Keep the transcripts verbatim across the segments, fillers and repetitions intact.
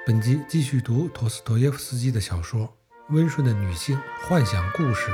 本集继续读陀思妥耶夫斯基的小说《温顺的女性幻想故事》。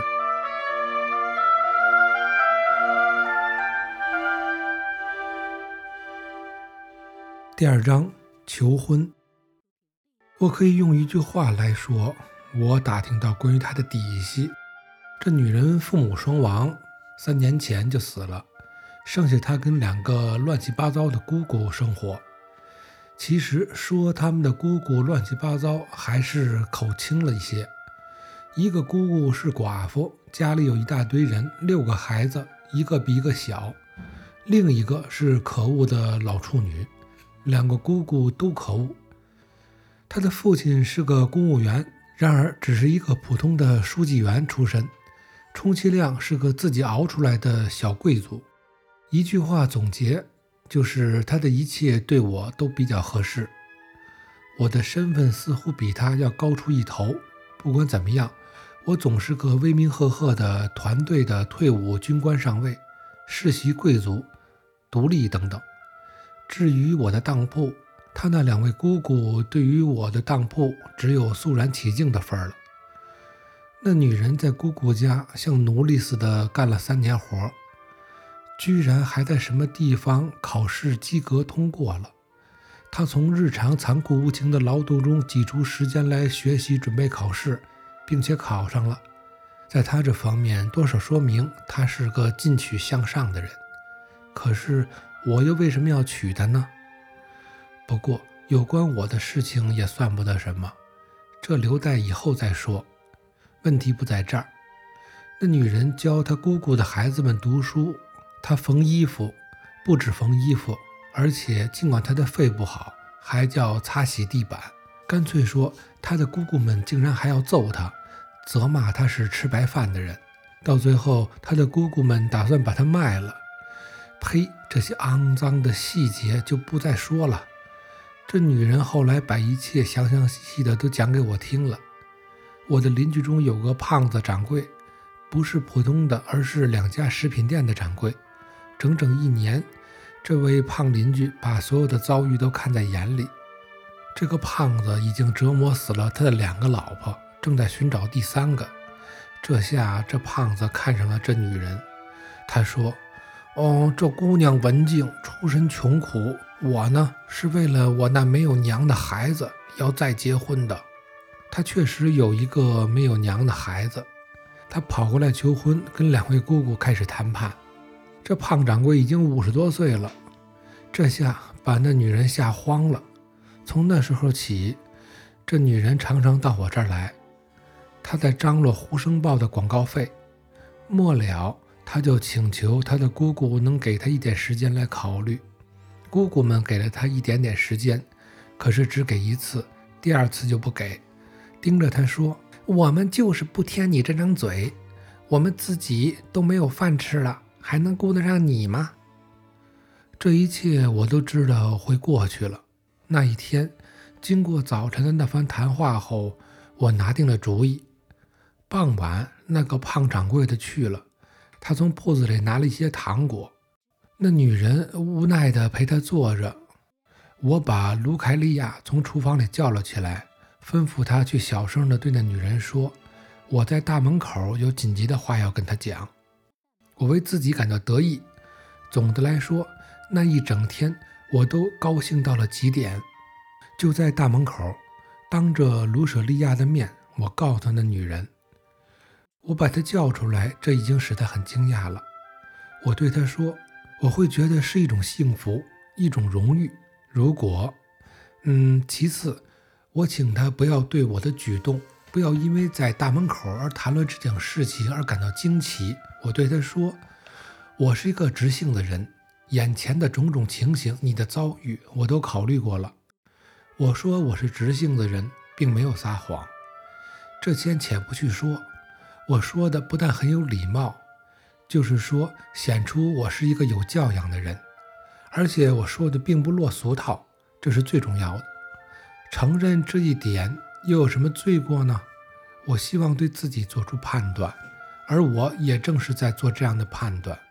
第二章，求婚。我可以用一句话来说，我打听到关于她的底细。这女人父母双亡，三年前就死了，剩下她跟两个乱七八糟的姑姑生活。其实说他们的姑姑乱七八糟还是口轻了一些。一个姑姑是寡妇，家里有一大堆人，六个孩子，一个比一个小。另一个是可恶的老处女，两个姑姑都可恶。她的父亲是个公务员，然而只是一个普通的书记员出身，充其量是个自己熬出来的小贵族。一句话总结，就是他的一切对我都比较合适。我的身份似乎比他要高出一头，不管怎么样，我总是个威名赫赫的团队的退伍军官上尉，世袭贵族，独立等等。至于我的当铺，他那两位姑姑对于我的当铺只有肃然起敬的份儿了。那女人在姑姑家像奴隶似的干了三年活，居然还在什么地方考试及格通过了。他从日常残酷无情的劳动中挤出时间来学习准备考试，并且考上了。在他这方面多少说明他是个进取向上的人。可是我又为什么要娶她呢？不过有关我的事情也算不得什么，这留待以后再说。问题不在这儿。那女人教她姑姑的孩子们读书，她缝衣服，不止缝衣服，而且尽管她的肺不好，还叫擦洗地板。干脆说她的姑姑们竟然还要揍她，责骂她是吃白饭的人。到最后她的姑姑们打算把她卖了。呸，这些肮脏的细节就不再说了。这女人后来把一切详详细细的都讲给我听了。我的邻居中有个胖子掌柜，不是普通的，而是两家食品店的掌柜。整整一年，这位胖邻居把所有的遭遇都看在眼里。这个胖子已经折磨死了他的两个老婆，正在寻找第三个。这下这胖子看上了这女人。他说，哦，这姑娘文静，出身穷苦，我呢是为了我那没有娘的孩子要再结婚的。他确实有一个没有娘的孩子。他跑过来求婚，跟两位姑姑开始谈判。这胖掌柜已经五十多岁了，这下把那女人吓慌了。从那时候起，这女人常常到我这儿来，她在张罗《呼声报》的广告费。末了，她就请求她的姑姑能给她一点时间来考虑。姑姑们给了她一点点时间，可是只给一次，第二次就不给，盯着她说，我们就是不添你这张嘴，我们自己都没有饭吃了，还能顾得上你吗？这一切我都知道会过去了。那一天，经过早晨的那番谈话后，我拿定了主意。傍晚，那个胖掌柜的去了，他从铺子里拿了一些糖果。那女人无奈地陪他坐着。我把卢凯利亚从厨房里叫了起来，吩咐他去小声地对那女人说，我在大门口有紧急的话要跟她讲。我为自己感到得意。总的来说，那一整天我都高兴到了极点。就在大门口，当着卢舍利亚的面，我告诉那女人。我把她叫出来，这已经使她很惊讶了。我对她说，我会觉得是一种幸福，一种荣誉。如果嗯，其次我请她不要对我的举动，不要因为在大门口而谈论这件事情而感到惊奇。我对她说，我是一个直性的人，眼前的种种情形，你的遭遇我都考虑过了。我说我是直性的人，并没有撒谎。这先且不去说，我说的不但很有礼貌，就是说显出我是一个有教养的人，而且我说的并不落俗套，这是最重要的。承认这一点又有什么罪过呢？我希望对自己做出判断，而我也正是在做这样的判断。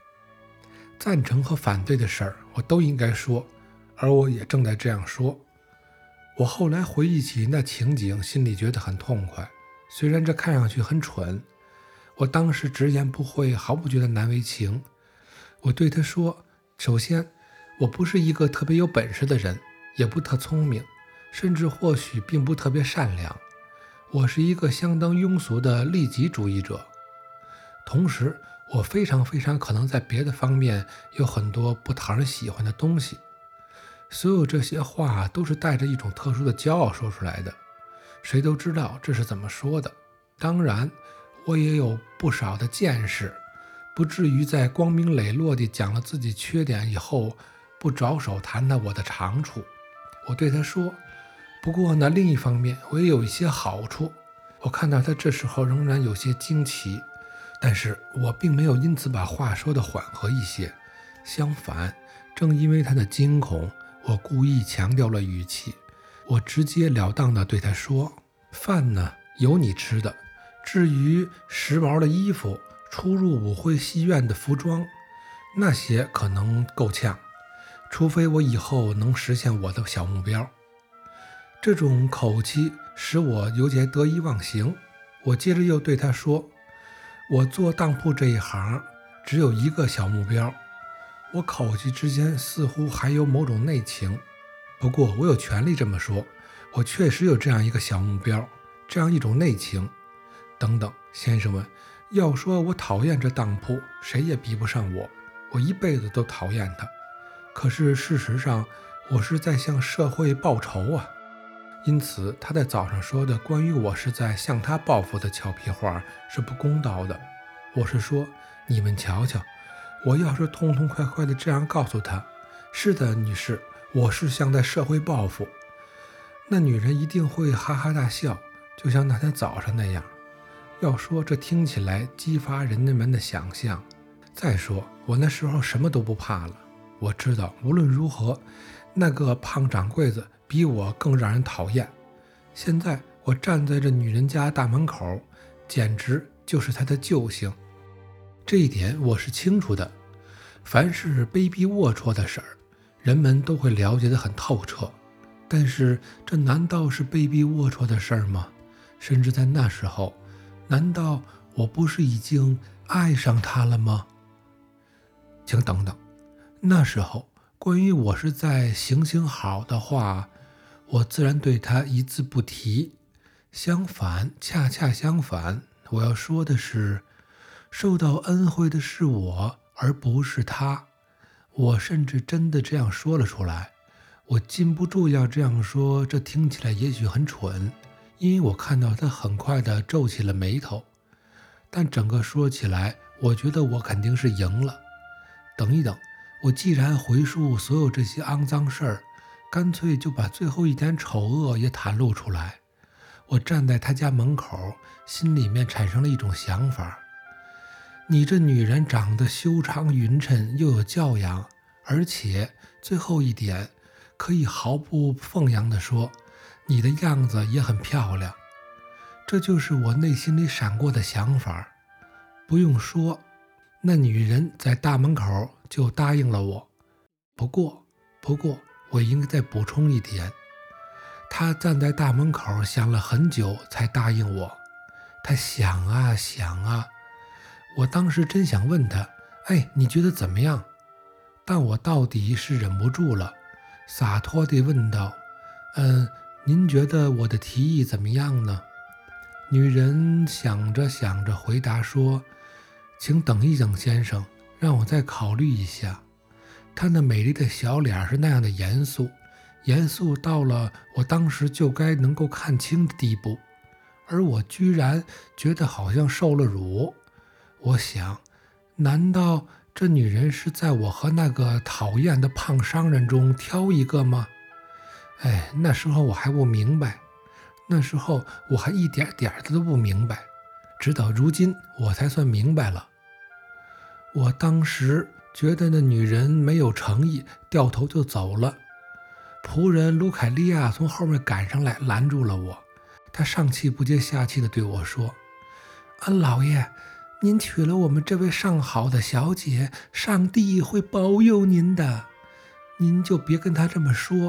赞成和反对的事儿我都应该说，而我也正在这样说。 我后来回忆起那情景，心里觉得很痛快。虽然这看上去很蠢，我当时直言不讳，毫不觉得难为情。我对他说，首先，我不是一个特别有本事的人，也不特聪明，甚至或许并不特别善良。我是一个相当庸俗的利己主义者。同时，我非常非常可能在别的方面有很多不讨人喜欢的东西。所有这些话都是带着一种特殊的骄傲说出来的，谁都知道这是怎么说的。当然，我也有不少的见识，不至于在光明磊落地讲了自己缺点以后，不着手谈谈我的长处。我对他说，不过呢，另一方面我也有一些好处。我看到他这时候仍然有些惊奇，但是我并没有因此把话说得缓和一些。相反，正因为他的惊恐，我故意强调了语气。我直截了当地对他说，饭呢，有你吃的。至于时髦的衣服，出入舞会戏院的服装，那些可能够呛，除非我以后能实现我的小目标。这种口气使我有些得意忘形。我接着又对他说，我做当铺这一行只有一个小目标。我口气之间似乎还有某种内情，不过我有权利这么说，我确实有这样一个小目标，这样一种内情。等等，先生们，要说我讨厌这当铺，谁也比不上我，我一辈子都讨厌他。可是事实上，我是在向社会报仇啊。因此，他在早上说的关于我是在向他报复的俏皮话是不公道的。我是说，你们瞧瞧，我要是痛痛快快的这样告诉他，是的，女士，我是向在社会报复，那女人一定会哈哈大笑，就像那天早上那样。要说这听起来激发人们的想象。再说，我那时候什么都不怕了。我知道无论如何，那个胖掌柜子比我更让人讨厌。现在我站在这女人家大门口，简直就是她的救星。这一点我是清楚的。凡是卑鄙龌龊的事儿，人们都会了解得很透彻。但是这难道是卑鄙龌龊的事儿吗？甚至在那时候，难道我不是已经爱上他了吗？请等等，那时候关于我是在行行好的话，我自然对他一字不提。相反，恰恰相反，我要说的是，受到恩惠的是我，而不是他。我甚至真的这样说了出来。我禁不住要这样说，这听起来也许很蠢，因为我看到他很快地皱起了眉头。但整个说起来，我觉得我肯定是赢了。等一等，我既然回述所有这些肮脏事儿，干脆就把最后一点丑恶也袒露出来。我站在他家门口，心里面产生了一种想法。你这女人长得修长匀称，又有教养，而且最后一点，可以毫不奉扬地说，你的样子也很漂亮。这就是我内心里闪过的想法。不用说，那女人在大门口就答应了我。不过，不过，我应该再补充一点，她站在大门口想了很久才答应我。她想啊想啊，我当时真想问她，哎，你觉得怎么样？但我到底是忍不住了，洒脱地问道，嗯，您觉得我的提议怎么样呢？女人想着想着回答说，请等一等，先生，让我再考虑一下。她那美丽的小脸是那样的严肃，严肃到了我当时就该能够看清的地步，而我居然觉得好像受了辱。我想，难道这女人是在我和那个讨厌的胖商人中挑一个吗？哎，那时候我还不明白，那时候我还一点点的都不明白，直到如今我才算明白了。我当时觉得那女人没有诚意，掉头就走了。仆人卢凯利亚从后面赶上来，拦住了我。他上气不接下气地对我说，啊，老爷，您娶了我们这位上好的小姐，上帝会保佑您的。您就别跟她这么说，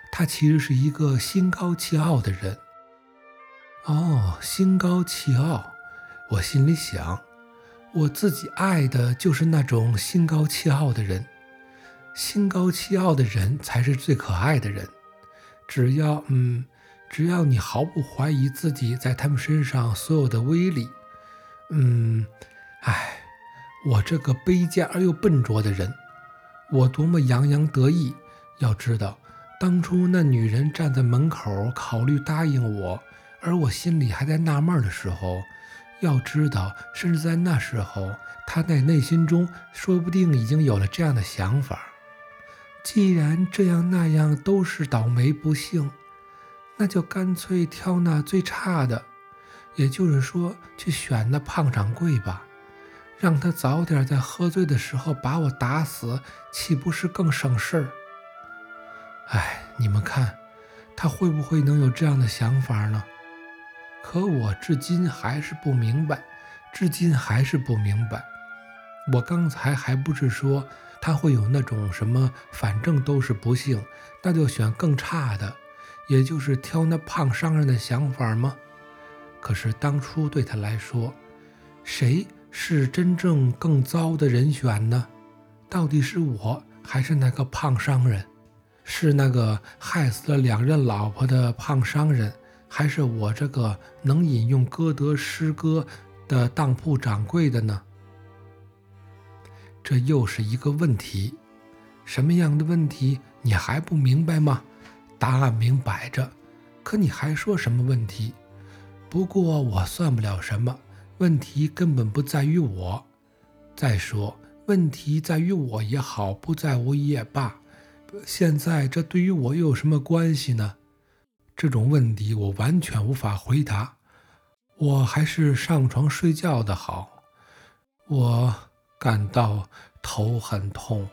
他其实是一个心高气傲的人。哦，心高气傲，我心里想，我自己爱的就是那种心高气傲的人。心高气傲的人才是最可爱的人。只要，嗯，只要你毫不怀疑自己在他们身上所有的威力，嗯，唉，我这个卑贱而又笨拙的人，我多么洋洋得意！要知道，当初那女人站在门口考虑答应我，而我心里还在纳闷的时候，要知道，甚至在那时候，她在内心中说不定已经有了这样的想法。既然这样那样都是倒霉不幸，那就干脆挑那最差的，也就是说去选那胖掌柜吧，让他早点在喝醉的时候把我打死，岂不是更省事儿？哎，你们看，他会不会能有这样的想法呢？可我至今还是不明白，至今还是不明白。我刚才还不是说他会有那种什么反正都是不幸，那就选更差的，也就是挑那胖商人的想法吗？可是当初对他来说，谁是真正更糟的人选呢？到底是我还是那个胖商人？是那个害死了两任老婆的胖商人，还是我这个能引用歌德诗歌的当铺掌柜的呢？这又是一个问题。什么样的问题？你还不明白吗？答案明摆着，可你还说什么问题？不过我算不了什么，问题根本不在于我。再说，问题在于我也好，不在我也罢，现在这对于我又有什么关系呢？这种问题我完全无法回答，我还是上床睡觉的好。我感到头很痛。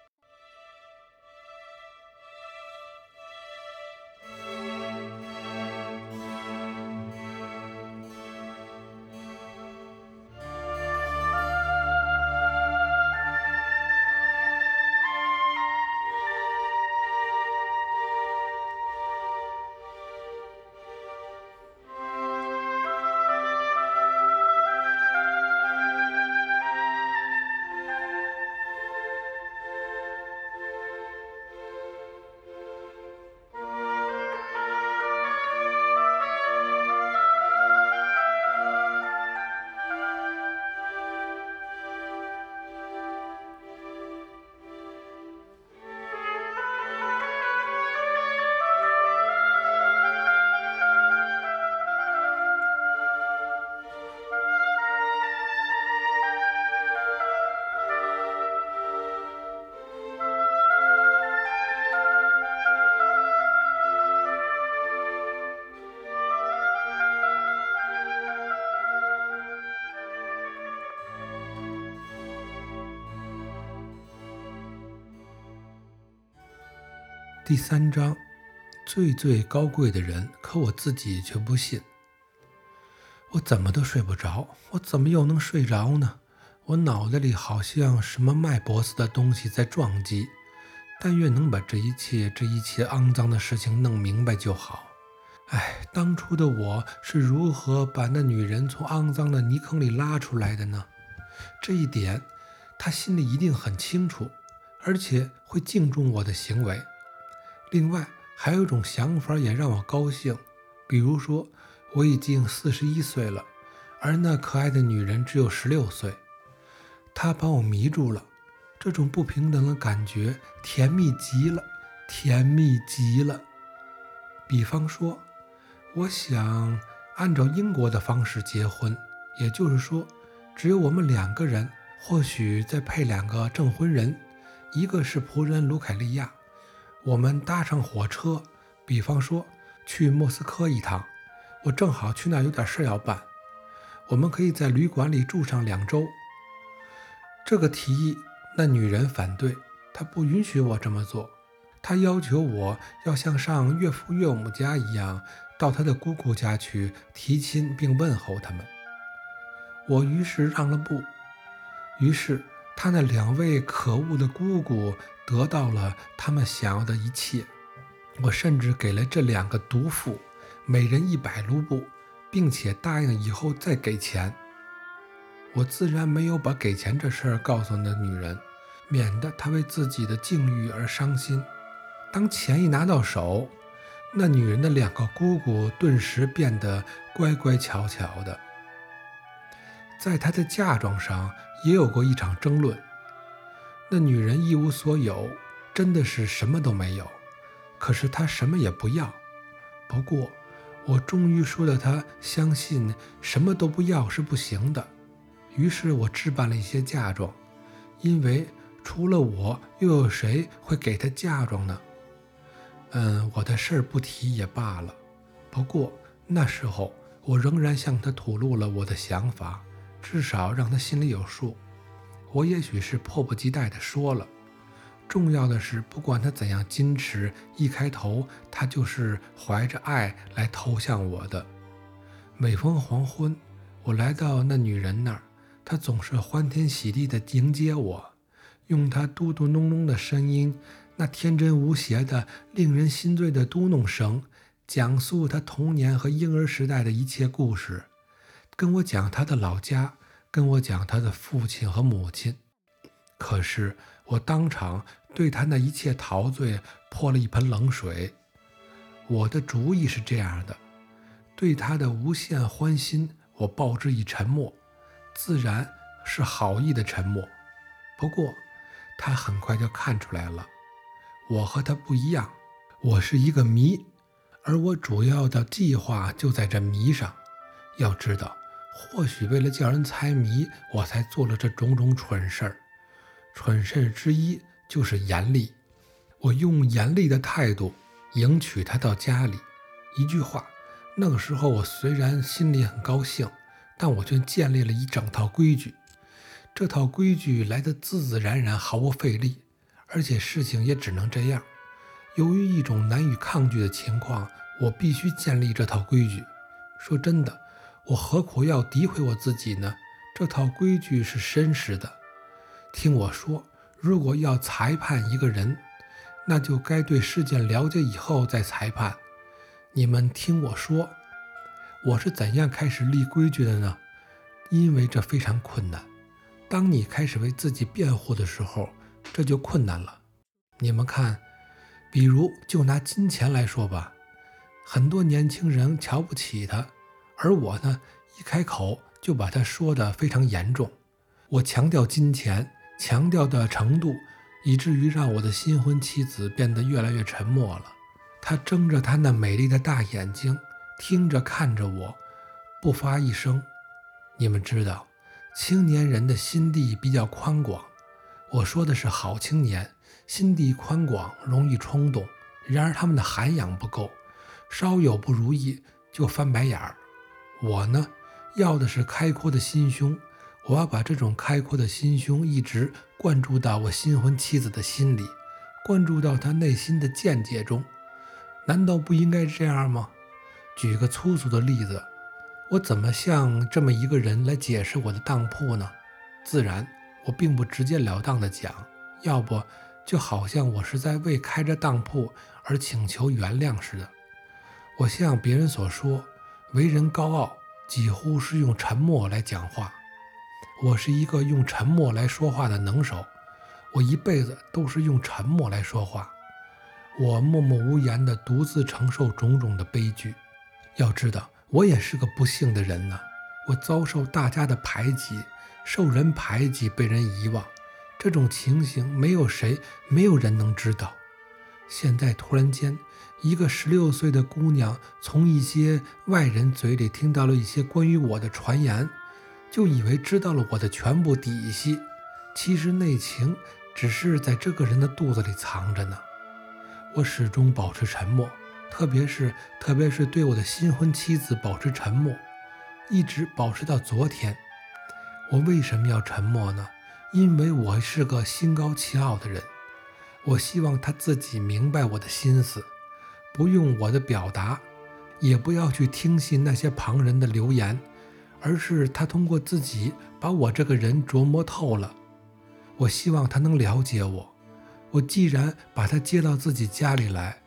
第三章，最最高贵的人，可我自己却不信。我怎么都睡不着，我怎么又能睡着呢？我脑袋里好像什么脉搏似的东西在撞击，但愿能把这一切这一切肮脏的事情弄明白就好。哎，当初的我是如何把那女人从肮脏的泥坑里拉出来的呢？这一点她心里一定很清楚，而且会敬重我的行为。另外还有一种想法也让我高兴，比如说我已经四十一岁了，而那可爱的女人只有十六岁。她把我迷住了，这种不平等的感觉甜蜜极了，甜蜜极了。比方说，我想按照英国的方式结婚，也就是说只有我们两个人，或许再配两个证婚人，一个是仆人卢凯利亚。我们搭上火车，比方说去莫斯科一趟，我正好去那儿有点事要办，我们可以在旅馆里住上两周。这个提议那女人反对，她不允许我这么做，她要求我要像上岳父岳母家一样，到她的姑姑家去提亲并问候他们。我于是让了步，于是她那两位可恶的姑姑得到了他们想要的一切。 我甚至给了这两个毒妇每人一百卢布，并且答应以后再给钱。我自然没有把给钱这事儿告诉那女人，免得她为自己的境遇而伤心。当钱一拿到手，那女人的两个姑姑顿时变得乖乖巧巧的。在她的嫁妆上也有过一场争论，那女人一无所有，真的是什么都没有，可是她什么也不要。不过我终于说了她相信什么都不要是不行的，于是我置办了一些嫁妆，因为除了我又有谁会给她嫁妆呢？嗯，我的事儿不提也罢了。不过那时候我仍然向她吐露了我的想法，至少让她心里有数。我也许是迫不及待地说了，重要的是不管她怎样矜持，一开头她就是怀着爱来投向我的。每逢黄昏，我来到那女人那儿，她总是欢天喜地地迎接我，用她嘟嘟哝哝的声音，那天真无邪的令人心醉的嘟哝声，讲述她童年和婴儿时代的一切故事，跟我讲她的老家，跟我讲她的父亲和母亲。可是我当场对她那一切陶醉泼了一盆冷水。我的主意是这样的，对她的无限欢心我报之以沉默，自然是好意的沉默。不过她很快就看出来了，我和她不一样，我是一个谜，而我主要的计划就在这谜上。要知道，或许为了叫人猜谜，我才做了这种种蠢事儿。蠢事之一就是严厉，我用严厉的态度迎娶她到家里。一句话，那个时候我虽然心里很高兴，但我却建立了一整套规矩。这套规矩来得自自然然，毫无费力，而且事情也只能这样。由于一种难以抗拒的情况，我必须建立这套规矩。说真的，我何苦要诋毁我自己呢？这套规矩是真实的。听我说，如果要裁判一个人，那就该对事件了解以后再裁判。你们听我说，我是怎样开始立规矩的呢？因为这非常困难。当你开始为自己辩护的时候，这就困难了。你们看，比如就拿金钱来说吧，很多年轻人瞧不起他，而我呢，一开口就把他说得非常严重。我强调金钱，强调的程度，以至于让我的新婚妻子变得越来越沉默了。她睁着她那美丽的大眼睛，听着看着我，不发一声。你们知道，青年人的心地比较宽广，我说的是好青年，心地宽广，容易冲动，然而他们的涵养不够，稍有不如意就翻白眼儿。我呢，要的是开阔的心胸，我要把这种开阔的心胸一直灌注到我新婚妻子的心里，灌注到她内心的见解中。难道不应该这样吗？举个粗俗的例子，我怎么向这么一个人来解释我的当铺呢？自然我并不直截了当的讲，要不就好像我是在为开着当铺而请求原谅似的。我像别人所说，为人高傲，几乎是用沉默来讲话。我是一个用沉默来说话的能手，我一辈子都是用沉默来说话。我默默无言地独自承受种种的悲剧。要知道，我也是个不幸的人呢。我遭受大家的排挤，受人排挤，被人遗忘，这种情形没有谁，没有人能知道。现在突然间，一个十六岁的姑娘从一些外人嘴里听到了一些关于我的传言，就以为知道了我的全部底细，其实内情只是在这个人的肚子里藏着呢。我始终保持沉默，特别是特别是对我的新婚妻子保持沉默，一直保持到昨天。我为什么要沉默呢？因为我是个心高气傲的人，我希望她自己明白我的心思，不用我的表达，也不要去听信那些旁人的流言，而是她通过自己把我这个人琢磨透了。我希望她能了解我。我既然把她接到自己家里来，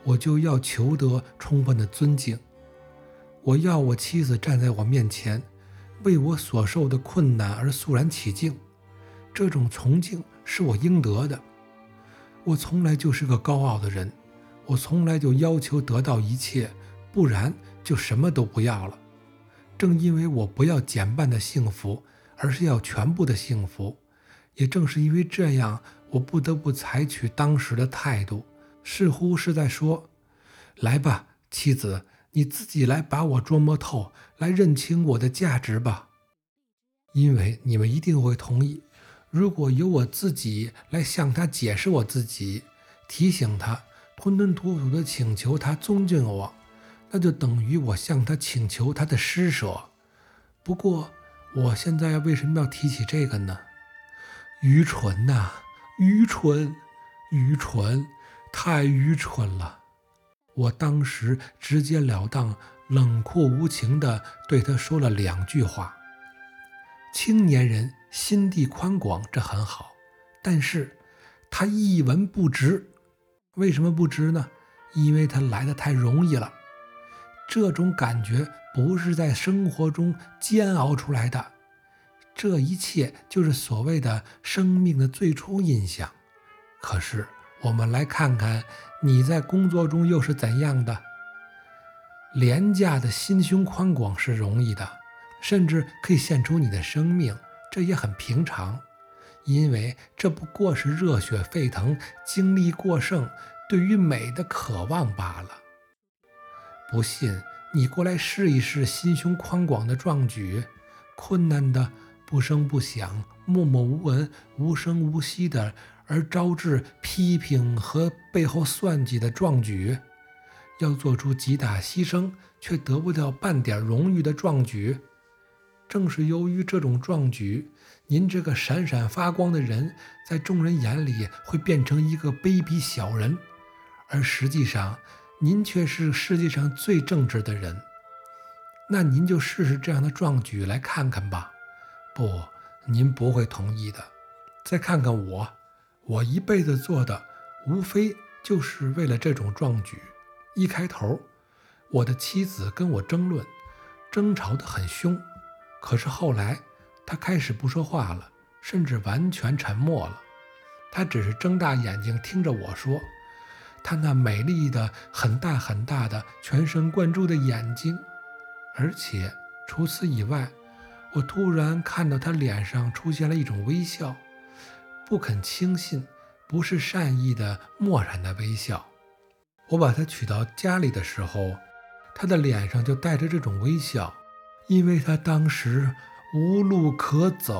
我就要求得充分的尊敬。我要我妻子站在我面前，为我所受的困难而肃然起敬，这种崇敬是我应得的。我从来就是个高傲的人，我从来就要求得到一切，不然就什么都不要了。正因为我不要减半的幸福，而是要全部的幸福，也正是因为这样，我不得不采取当时的态度，似乎是在说，来吧，妻子，你自己来把我捉摸透，来认清我的价值吧。因为你们一定会同意，如果由我自己来向他解释我自己，提醒他，吞吞吐吐地请求他尊敬我，那就等于我向他请求他的施舍。不过我现在为什么要提起这个呢？愚蠢呐、啊，愚蠢，愚蠢，太愚蠢了。我当时直截了当、冷酷无情地对他说了两句话。青年人心地宽广，这很好，但是他一文不值。为什么不值呢？因为他来得太容易了。这种感觉不是在生活中煎熬出来的，这一切就是所谓的生命的最初印象。可是我们来看看你在工作中又是怎样的。廉价的心胸宽广是容易的，甚至可以献出你的生命，这也很平常，因为这不过是热血沸腾、精力过剩、对于美的渴望罢了。不信，你过来试一试心胸宽广的壮举，困难的不声不响、默默无闻、无声无息的，而招致批评和背后算计的壮举，要做出极大牺牲却得不到半点荣誉的壮举。正是由于这种壮举，您这个闪闪发光的人在众人眼里会变成一个卑鄙小人，而实际上您却是世界上最正直的人。那您就试试这样的壮举来看看吧。不，您不会同意的。再看看我，我一辈子做的无非就是为了这种壮举。一开头，我的妻子跟我争论，争吵得很凶，可是后来她开始不说话了，甚至完全沉默了。她只是睁大眼睛听着我说，她那美丽的很大很大的全神贯注的眼睛。而且除此以外，我突然看到她脸上出现了一种微笑，不肯轻信，不是善意的漠然的微笑。我把她娶到家里的时候，她的脸上就带着这种微笑，因为她当时无路可走。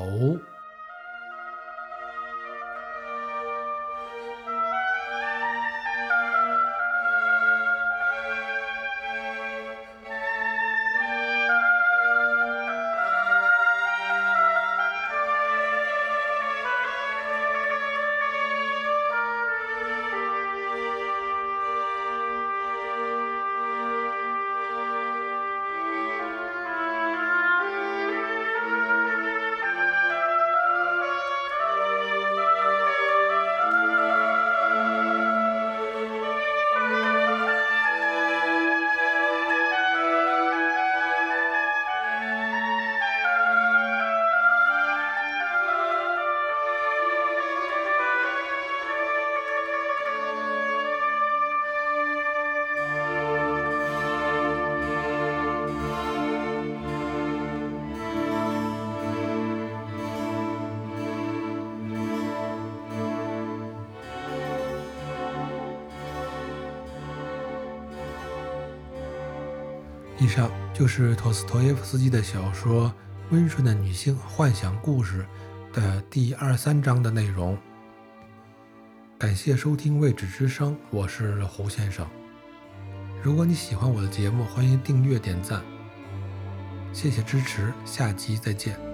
以上就是托斯托耶夫斯基的小说《温顺的女性幻想故事》的第二十三章的内容。感谢收听未知之声，我是胡先生。如果你喜欢我的节目，欢迎订阅点赞，谢谢支持，下集再见。